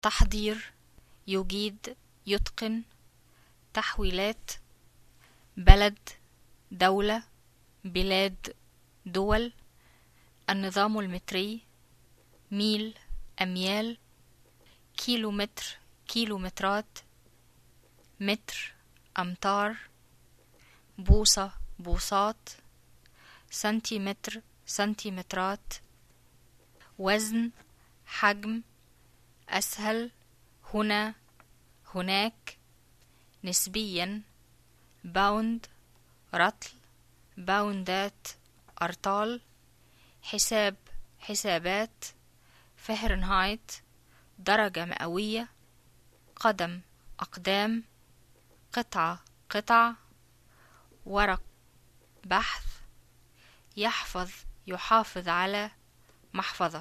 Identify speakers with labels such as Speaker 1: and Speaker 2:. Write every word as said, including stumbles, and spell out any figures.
Speaker 1: تحضير، يجيد، يتقن. تحويلات، بلد، دولة، بلاد، دول. النظام المتري، ميل، أميال. كيلومتر، كيلومترات. متر، أمتار. بوصة، بوصات. سنتيمتر، سنتيمترات. وزن، حجم. أسهل، هنا، هناك. نسبيا، باوند، رطل، باوندات، أرطال. حساب، حسابات. فهرنهايت، درجة مئوية. قدم، أقدام. قطعة، قطع. ورق، بحث. يحفظ، يحافظ على، محفظة.